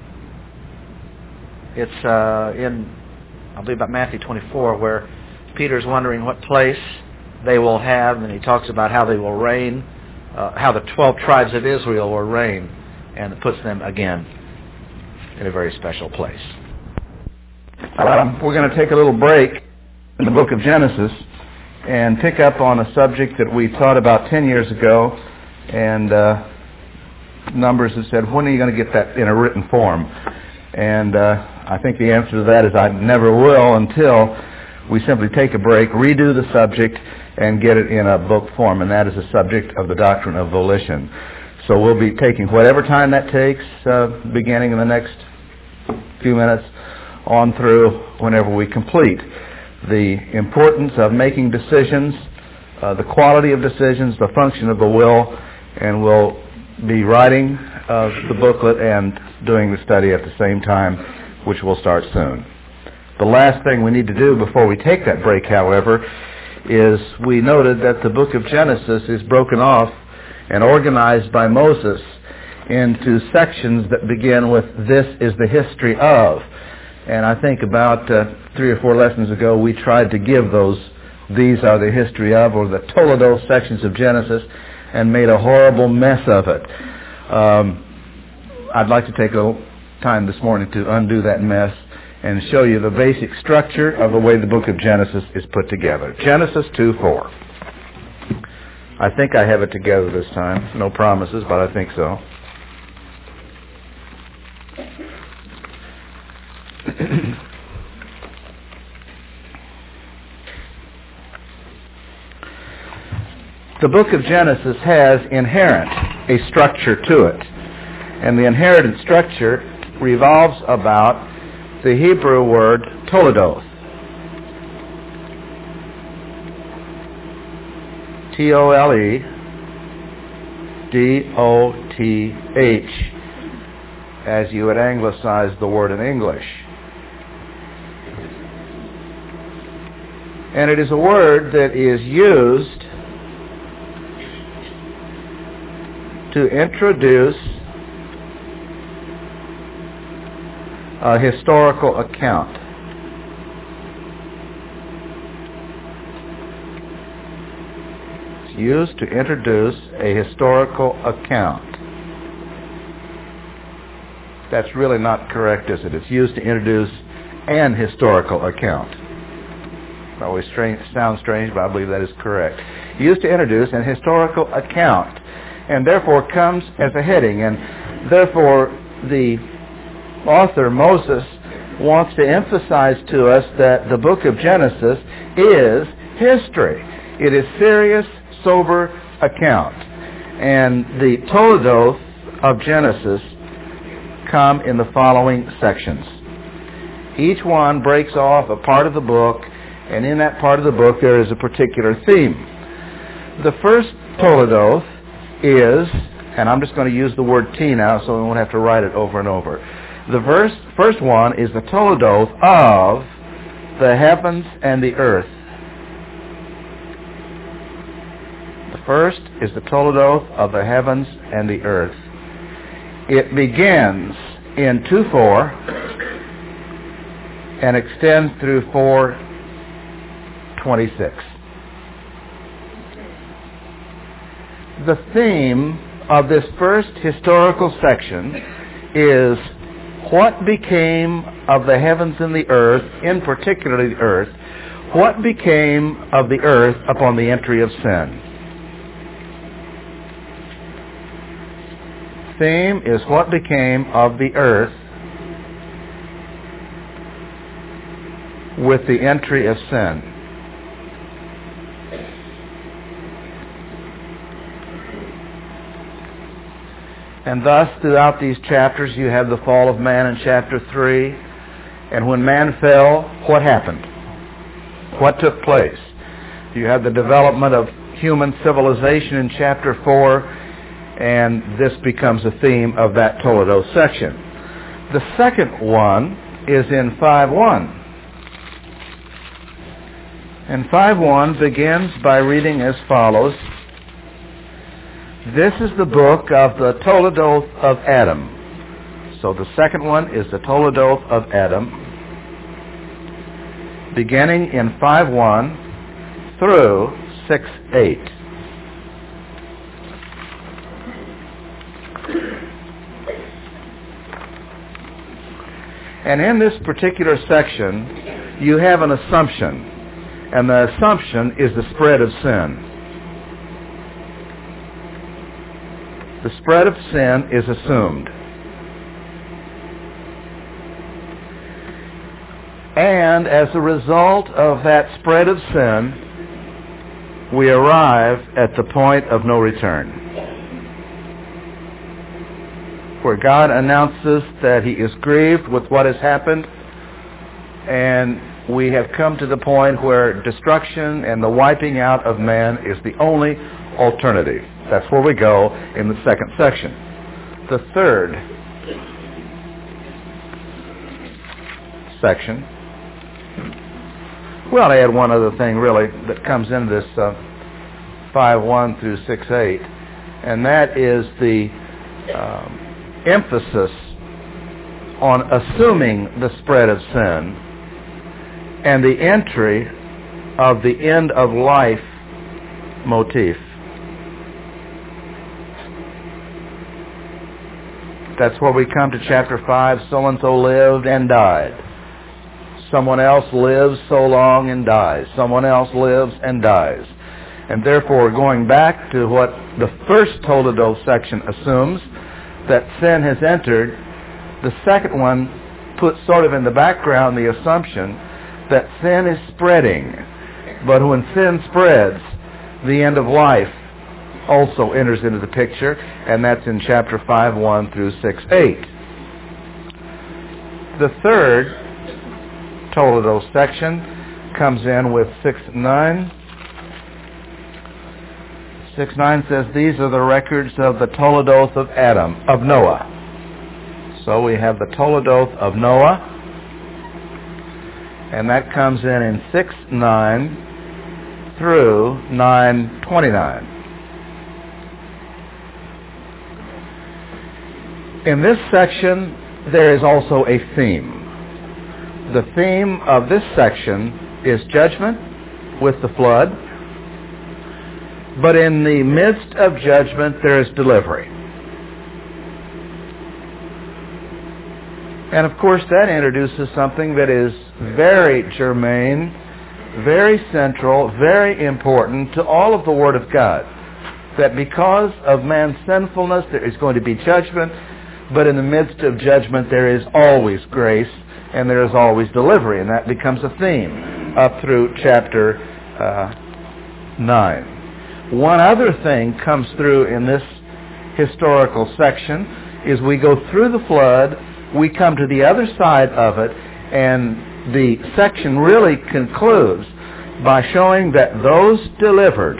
It's in, I believe, about Matthew 24, where Peter's wondering what place they will have, and he talks about how they will reign, how the 12 tribes of Israel will reign, and it puts them again in a very special place. We're going to take a little break in the book of Genesis and pick up on a subject that we taught about 10 years ago, and Numbers has said, when are you going to get that in a written form? And I think the answer to that is I never will until we simply take a break, redo the subject, and get it in a book form, and that is the subject of the doctrine of volition. So we'll be taking whatever time that takes, beginning in the next few minutes, on through whenever we complete. The importance of making decisions, the quality of decisions, the function of the will, and we'll be writing the booklet and doing the study at the same time, which will start soon. The last thing we need to do before we take that break, however, is we noted that the book of Genesis is broken off and organized by Moses into sections that begin with, "This is the history of." And I think about 3 or 4 lessons ago we tried to give those "These are the history of," or the Toledo sections of Genesis, and made a horrible mess of it. I'd like to take a time this morning to undo that mess and show you the basic structure of the way the book of Genesis is put together. Genesis 2:4. I think I have it together this time. No promises, but I think so. The book of Genesis has inherent a structure to it, and the inherent structure revolves about the Hebrew word toledoth. Toledoth, as you would anglicize the word in English. And it is a word that is used to introduce a historical account. It's used to introduce a historical account. That's really not correct, is it? It's used to introduce an historical account. It always sounds strange, but I believe that is correct. Used to introduce an historical account, and therefore comes as a heading, and therefore the author, Moses, wants to emphasize to us that the book of Genesis is history. It is serious, sober account. And the Toledoth of Genesis come in the following sections. Each one breaks off a part of the book, and in that part of the book there is a particular theme. The first Toledoth is, and I'm just going to use the word T now so we won't have to write it over and over. The first one is the Toledoth of the heavens and the earth. The first is the Toledoth of the heavens and the earth. It begins in 2:4 and extends through 4:26. The theme of this first historical section is what became of the heavens and the earth, in particular the earth, what became of the earth upon the entry of sin. Theme is what became of the earth with the entry of sin. And thus, throughout these chapters, you have the fall of man in chapter 3. And when man fell, what happened? What took place? You have the development of human civilization in chapter 4, and this becomes a theme of that Toledo section. The second one is in 5:1. And 5:1 begins by reading as follows. This is the book of the Toledo of Adam. So the second one is the Toledo of Adam, beginning in 5:1 through 6:8. And in this particular section, you have an assumption, and the assumption is the spread of sin. The spread of sin is assumed. And as a result of that spread of sin, we arrive at the point of no return, where God announces that he is grieved with what has happened, and we have come to the point where destruction and the wiping out of man is the only alternative. That's where we go in the second section. The third section, we ought to add one other thing really that comes into this 5:1 through 6:8, and that is the emphasis on assuming the spread of sin and the entry of the end of life motif. That's where we come to chapter 5. So-and-so lived and died. Someone else lives so long and dies. Someone else lives and dies. And therefore, going back to what the first Toledo section assumes, that sin has entered, the second one puts sort of in the background the assumption that sin is spreading. But when sin spreads, the end of life also enters into the picture, and that's in chapter 5:1 through 6:8. The third Toledo section comes in with 6:9. 6:9 says, these are the records of the Toledo of Noah. So we have the Toledo of Noah, and that comes in 6:9 through 9:29. In this section, there is also a theme. The theme of this section is judgment with the flood, but in the midst of judgment, there is delivery. And of course, that introduces something that is very germane, very central, very important to all of the Word of God. That because of man's sinfulness, there is going to be judgment, but in the midst of judgment, there is always grace, and there is always delivery, and that becomes a theme up through chapter 9. One other thing comes through in this historical section is we go through the flood, we come to the other side of it, and the section really concludes by showing that those delivered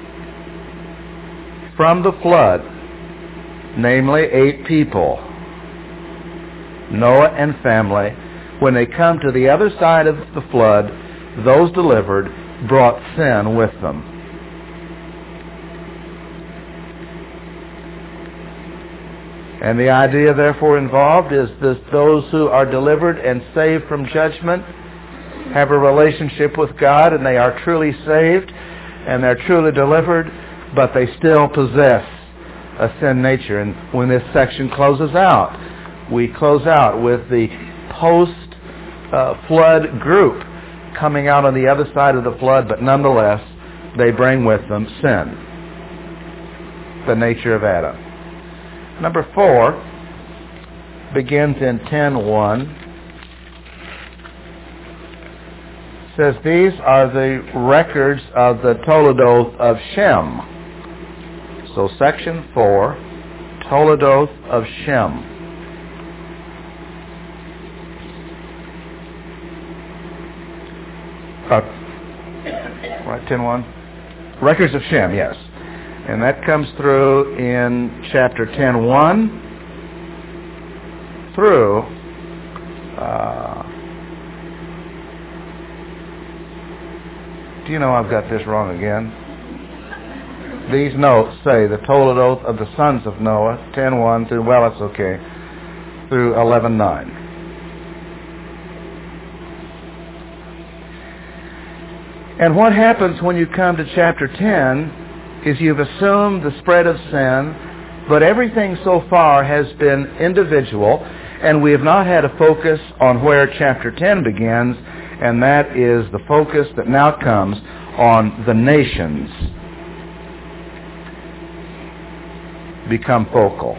from the flood, namely 8 people, Noah and family, when they come to the other side of the flood, those delivered brought sin with them. And the idea therefore involved is that those who are delivered and saved from judgment have a relationship with God, and they are truly saved and they're truly delivered, but they still possess a sin nature. And when this section closes out, we close out with the post-flood group coming out on the other side of the flood, but nonetheless, they bring with them sin, the nature of Adam. Number 4 begins in 10:1. Says, these are the records of the Toledo of Shem. So section 4, Toledo of Shem. right, 10:1? Records of Shem, yes. And that comes through in chapter 10:1 through do you know I've got this wrong again? These notes say the Toledoth of the sons of Noah, 10:1 through, well, it's okay, through 11:9. And what happens when you come to chapter 10 is you've assumed the spread of sin, but everything so far has been individual, and we have not had a focus on where chapter 10 begins, and that is the focus that now comes on the nations become focal.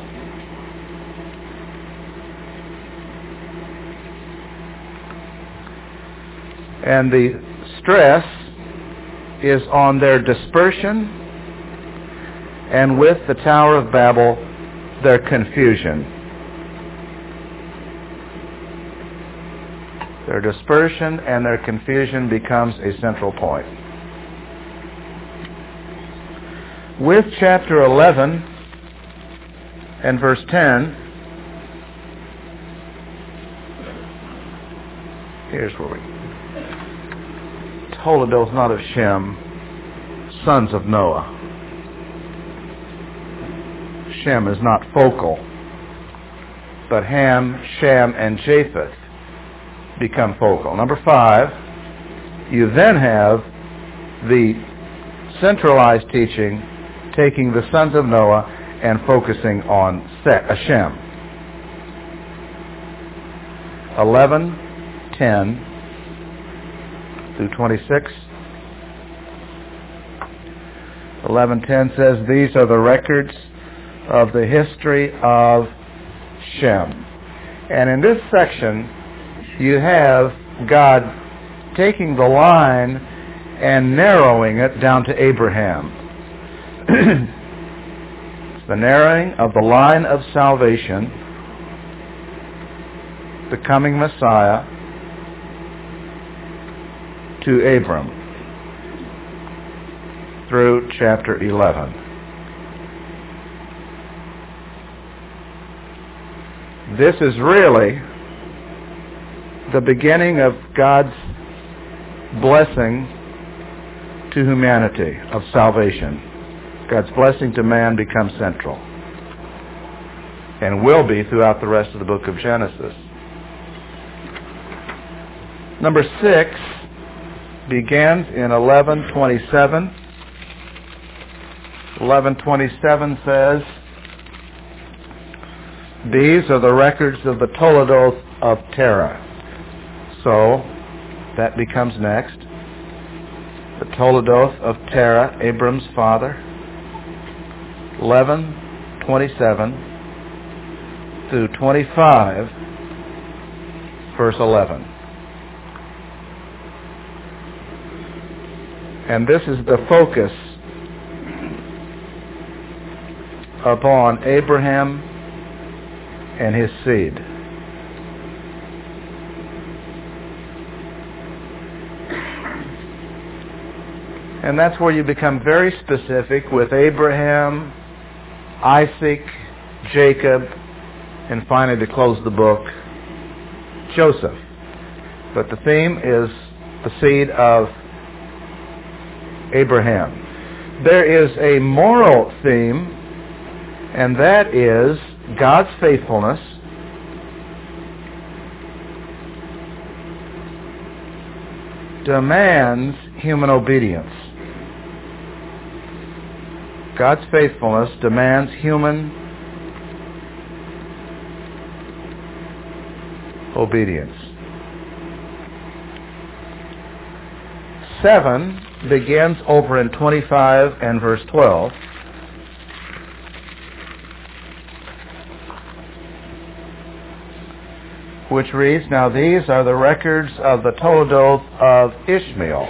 And the stress is on their dispersion, and with the Tower of Babel, their confusion. Their dispersion and their confusion becomes a central point. With chapter 11 and verse 10, here's where we... Toledoth not of Shem, sons of Noah. Shem is not focal, but Ham, Shem, and Japheth become focal. Number 5, you then have the centralized teaching taking the sons of Noah and focusing on Shem. 11:10 through 26. 11:10 says, these are the records of the history of Shem. And in this section, you have God taking the line and narrowing it down to Abraham. It's the narrowing of the line of salvation, the coming Messiah, to Abram through chapter 11. This is really the beginning of God's blessing to humanity, of salvation. God's blessing to man becomes central, and will be throughout the rest of the book of Genesis. Number 6 begins in 11:27. 11:27 says, these are the records of the Toledoth of Terah. So, that becomes next. The Toledoth of Terah, Abram's father. 11:27 through 25, verse 11. And this is the focus upon Abraham and his seed. And that's where you become very specific with Abraham, Isaac, Jacob, and finally, to close the book, Joseph. But the theme is the seed of Abraham. There is a moral theme, and that is God's faithfulness demands human obedience. God's faithfulness demands human obedience. 7 begins over in 25 and verse 12. Which reads, now these are the records of the Toledoth of Ishmael.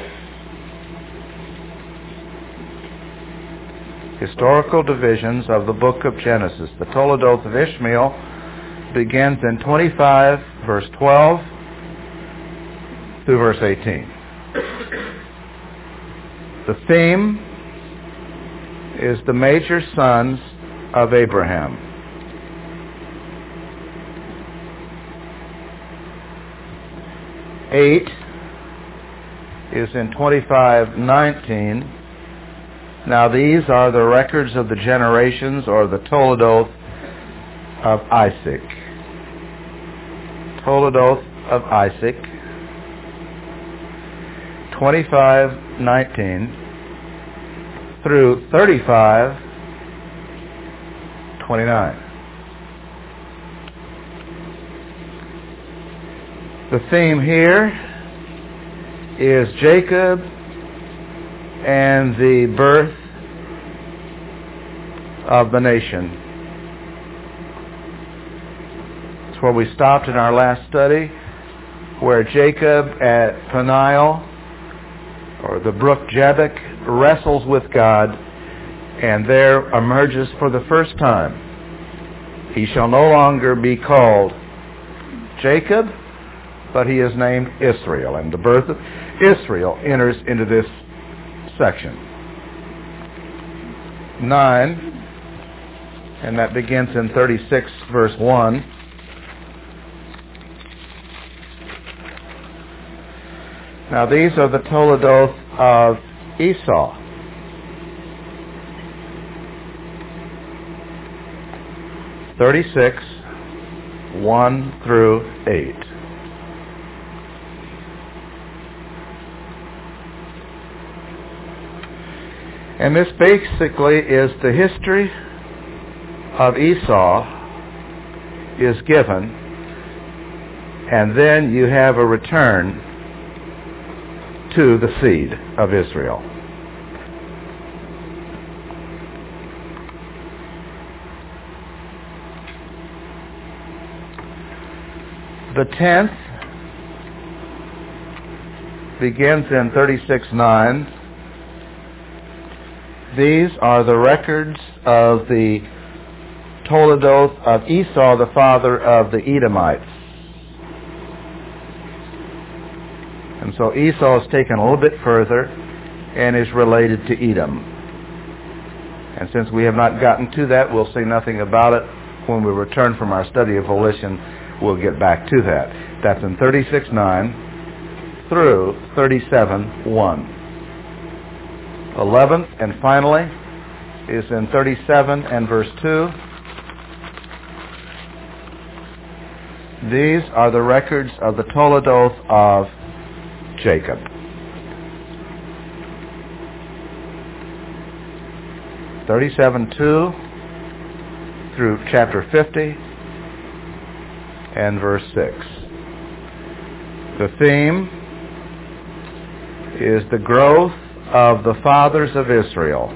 Historical divisions of the book of Genesis. The Toledoth of Ishmael begins in 25, verse 12, through verse 18. The theme is the major sons of Abraham. Eight is in 25:19. Now these are the records of the generations, or the Toledoth of Isaac. Toledoth of Isaac. 25:19 through 35:29. The theme here is Jacob and the birth of the nation. It's where we stopped in our last study, where Jacob at Peniel, or the brook Jabbok, wrestles with God, and there emerges for the first time, he shall no longer be called Jacob, but he is named Israel, and the birth of Israel enters into this section. 9, and that begins in 36 verse 1. Now these are the Toledoth of Esau. (36, 1 through 8). And this basically is the history of Esau is given, and then you have a return to the seed of Israel. The 10th begins in 36:9. These are the records of the Toledoth of Esau, the father of the Edomites. And so Esau is taken a little bit further and is related to Edom. And since we have not gotten to that, we'll say nothing about it. When we return from our study of volition, we'll get back to that. That's in 36:9 through 37:1. 11th and finally is in 37 and verse 2. These are the records of the Toledoth of Jacob. (37:2) through chapter 50 and verse 6. The theme is the growth of the fathers of Israel: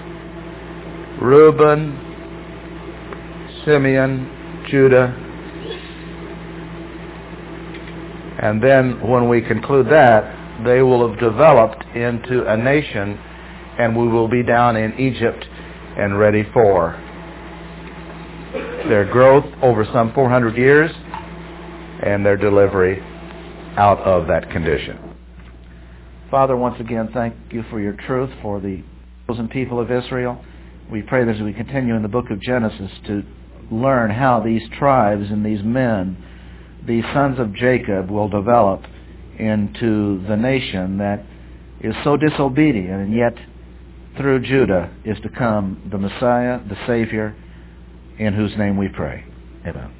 Reuben, Simeon, Judah. And then when we conclude that, they will have developed into a nation, and we will be down in Egypt and ready for their growth over some 400 years and their delivery out of that condition. Father, once again, thank you for your truth for the chosen people of Israel. We pray that as we continue in the book of Genesis to learn how these tribes and these men, the sons of Jacob, will develop into the nation that is so disobedient, and yet through Judah is to come the Messiah, the Savior, in whose name we pray. Amen.